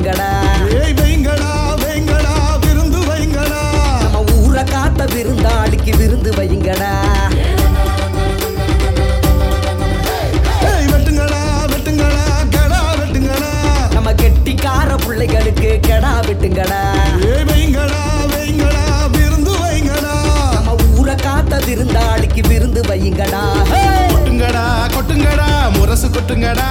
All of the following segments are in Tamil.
வையுங்கடா. வைங்கடா வைங்கடா விருந்து வைங்கடா. நம்ம ஊரை காத்த விருந்தாளிக்கு விருந்து வையுங்கடா. வெட்டுங்கடா வெட்டுங்கடா கடா வெட்டுங்கடா. நம்ம கெட்டிக்கார பிள்ளைகளுக்கு கெடா வெட்டுங்கடா. வைங்கடா வைங்கடா விருந்து வைங்கடா. நம்ம ஊரை காத்த விருந்தாளிக்கு விருந்து வையுங்கடா. கொட்டுங்கடா கொட்டுங்கடா முரசு கொட்டுங்கடா.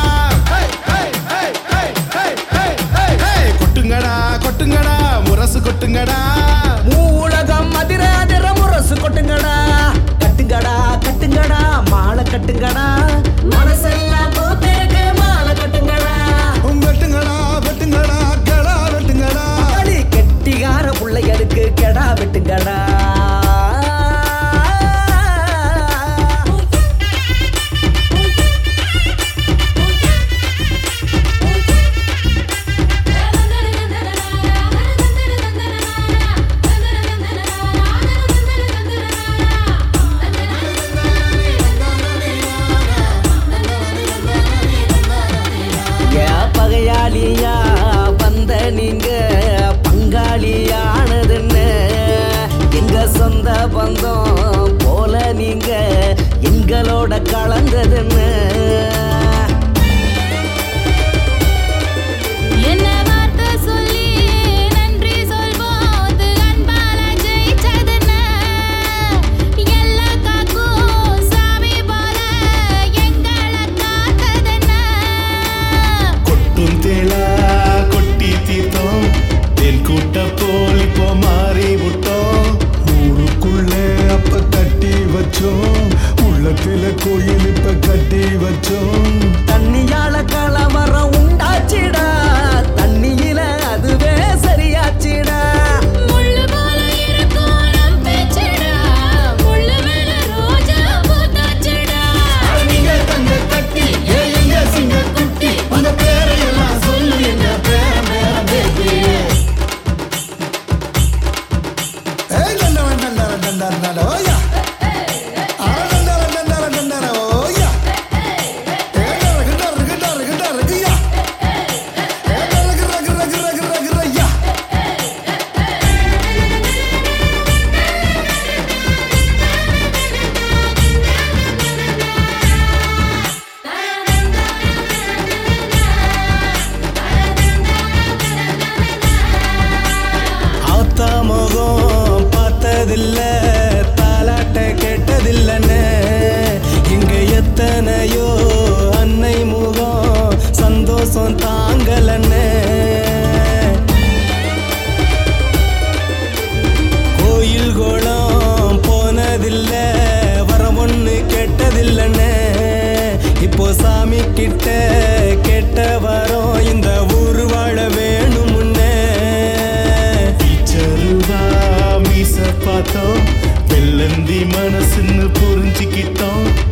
கொட்டுங்கடா கொட்டுங்கடா முரசு கொட்டுங்கடா. மூலகம் மதிராதிர முரசு கொட்டுங்கடா. கட்டுங்கடா கட்டுங்கடா மாலை கட்டுங்கடா. மனசெல்லாம் பூத்திருக்கு மாலை கட்டுங்கடா. வெட்டுங்கடா வெட்டுங்கடா கடா வெட்டுங்கடா. கெட்டிகார பிள்ளைகளுக்கு கெடா வெட்டுங்கடா. பகையாளியா வந்த நீங்க பங்காளியானதுன்னு எங்க சொந்த பந்தம் போல நீங்க எங்களோட கலந்ததுன்னு கூட்ட போல் இப்போ மாறி விட்டோம். ஊருக்குள்ளே அப்ப கட்டி வச்சோம். உள்ளத்துல கோயில் இப்ப கட்டி வச்சோம். தண்ணியால கலவரம் உண்டாச்சிடா. தண்ணியில அதுவே சரியாச்சிடா. முகம் பார்த்ததில்ல தாலாட்ட கேட்டதில்லன்னு இங்க எத்தனையோ அன்னை முகம் சந்தோஷம் தாங்கலன்னு கோயில் கோலம் போனதில்ல வரம் ஒண்ணு கேட்டதில்லன்னு இப்போ சாமி கிட்ட கேட்ட வரோம் இந்த ஊர் வாழ வேணும்னு மீச பார்த்தோம் வெள்ளந்தி மனசுன்னு புரிஞ்சுக்கிட்டோம்.